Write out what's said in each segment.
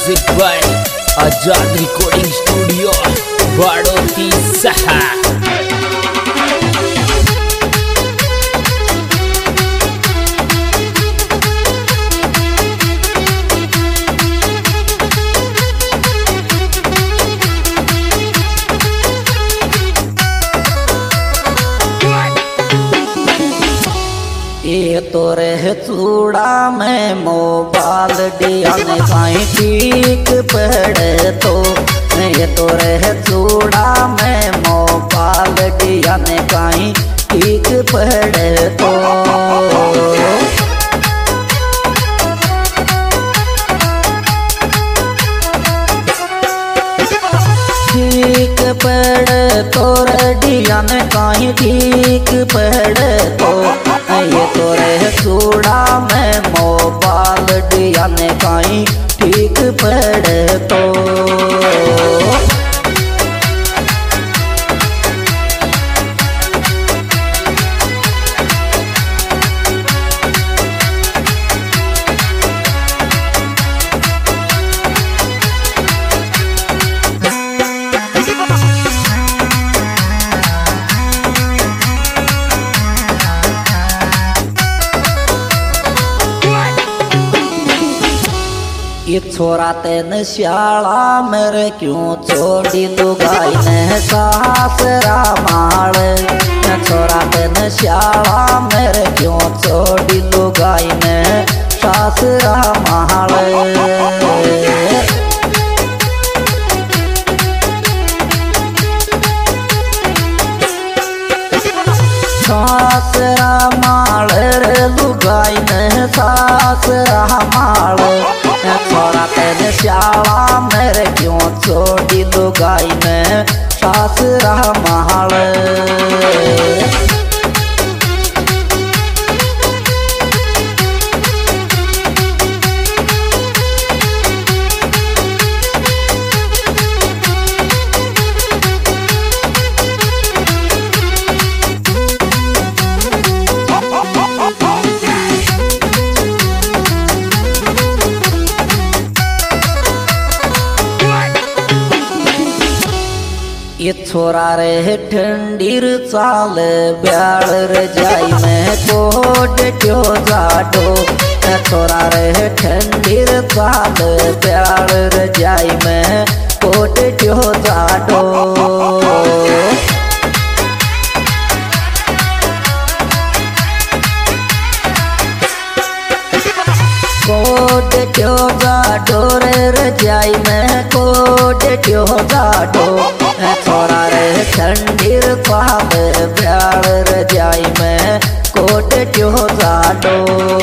Music by Azad recording studio Badoti सहा। ये तो रह चूड़ा में मोबाइल डिया ने काई ठीक पड़े तो ये तो रह चूड़ा में मोबाइल डिया ने काई ठीक पड़े तो ठीक पड़े तो डिया ने काई ठीक पड़े तो ये तो रह चूड़ा में मोबाइल डिया ने काई ठीक पड़े तो ये छोरा तेन श्याला मेरे क्यों छोड़ी लुगाई ने सासरा माल। छोरा तेन श्याला मेरे क्यों छोड़ी लुगाई ने सासरा माल। सासरा माल रे लुगाई ने सासरा माल। छोरा तेन श्याला मेरे क्यों छोड़ी लुगाई ने सासरा माल। ये छोरा रे ठंडीर चाल ब्याल रजाई में कोट ट्यो जाडो। छोरा रे ठंडीर चाल ब्याल रजाई में कोट ट्यो जाडो। कोट ट्यो जाडो रे रजाई में कोट ट्यो जाडो। छोरा रे ठंडीर ख्वाब ब्याल रजाई में कोट ट्यो जाडो।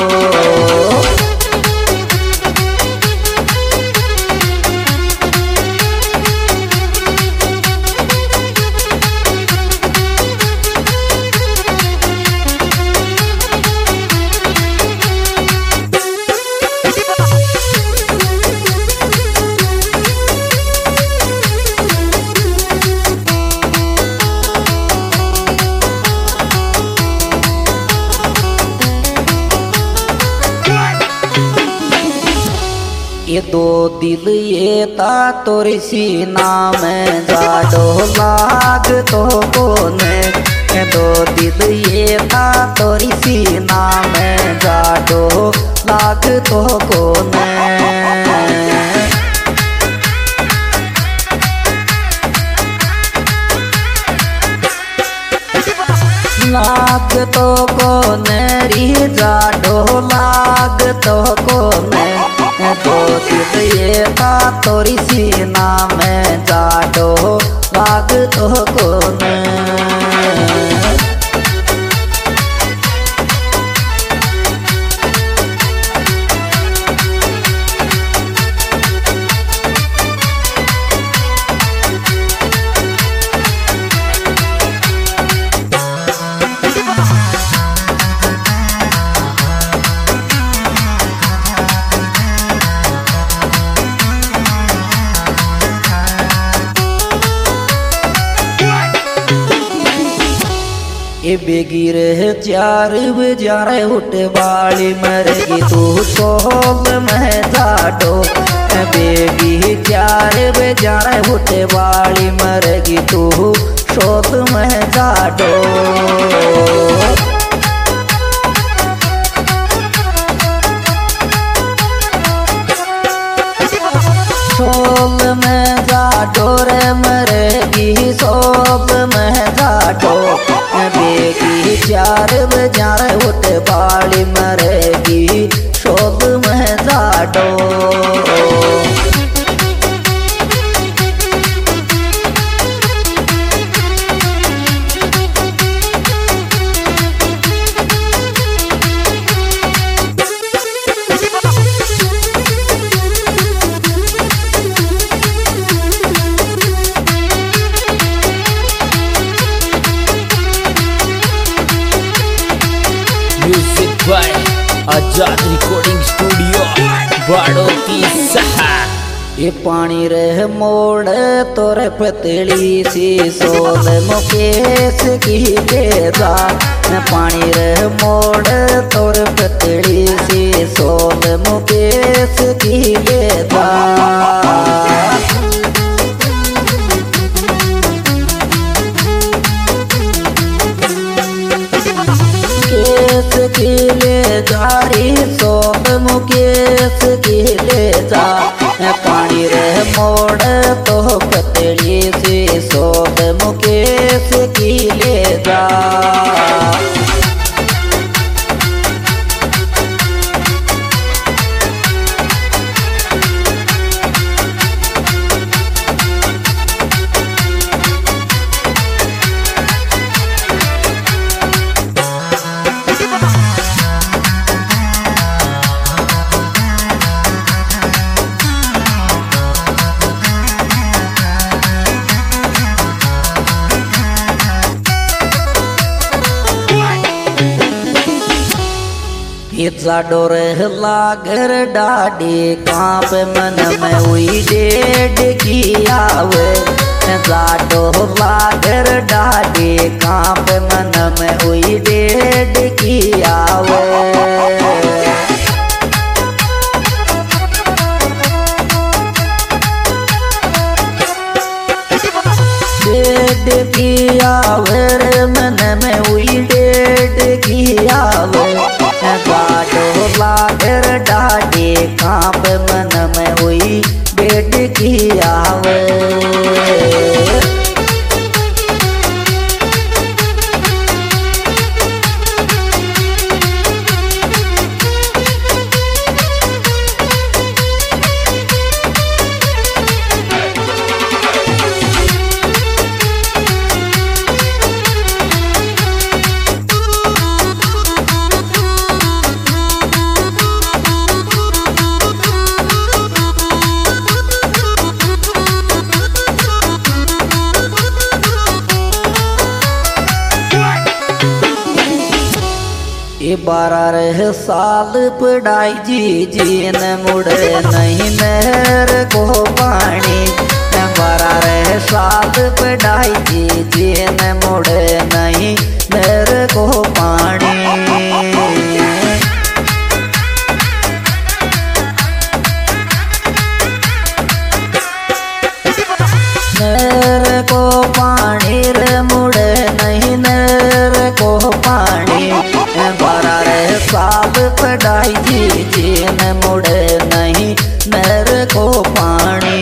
ये दो दिल ये ता तोरी सीना में जाडो लाग तो कोने। ये दो दिल ये ता तोरी सीना में जाडो लाग तो कोने। लाग तो कोने री जाडो लाग तो कोने। दो दिल ये ता तोरी सीना में जाडो लाग तो कोने। ये बेगिर चार बजारे उठ वाली मरेगी तू सोम में जाडो। बेगी उठे वाली मरेगी तू शोध में जाडो। शोध में जाडो रे मरेगी शोध में जाडो। बेगी 4 बजे उठे वाली मरेगी शोध में जाडो। Music by Azad recording studio Badoti सहा। ये पानी रह मोड़ तोरे पतली सी सोल मुकेश की बेजा। पानी रह मोड़ तोरे पतली सी सोल मुकेश की बेजा। की ले जारी सोब मुकेश की ले जा। पानी रे मोड़ तो पतली से सोब मुकेश की ले जा। जाडो रह लागर डाडी कांप मन में हुई डेढ़ की आवे। जाडो लागर डाडी कांप मन में हुई डेढ़ की आवे। डेढ़ की आवे रे मन में हुई डेढ़ की आवे। जाडो लागर डाडी कांप मन में हुई डेढ़ की आवे। ये 12 साल पढ़ाई जी न मुड़े नहीं नहर को पानी। 12 साल पढ़ाई जी न मुड़े नहीं नहर को पानी। नहर को पानी रे मुड़े नहीं नहर को पानी। 12 साल पढ़ाई जी न मुड़े नहीं नहर को पानी।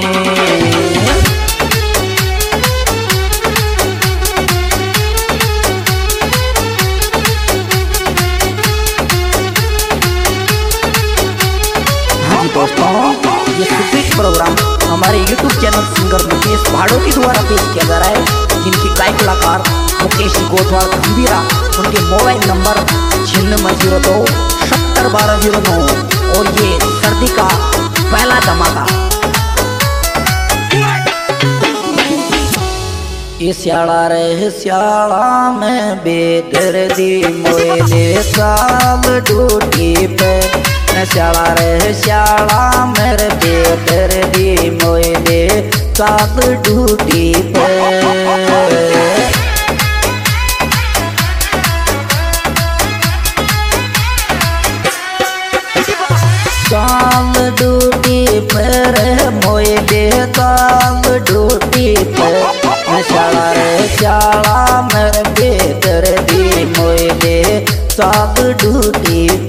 हाँ जी दोस्तों, ये सुपीट प्रोग्राम हमारे YouTube channel singer Mukesh Bhadoti द्वारा पेश किया जा रहा है। जिनकी गायक कलाकार मुकेश गोठवाल गंभीरा, उनके मोबाइल नंबर 9602 701209। और ये सर्दी का पहला धमाका। ये स्याड़ा रहे स्याड़ा में बेदर्दी मोले साल ड्यूटी पे। स्याड़ा रहे स्याड़ा मेरे बेदर्दी मोले साल ड्यूटी पे। साल ड्यूटी पर मोले चाल ड्यूटी पे शाला रे शाला मेरे बेदर दी मोए दे चाल ड्यूटी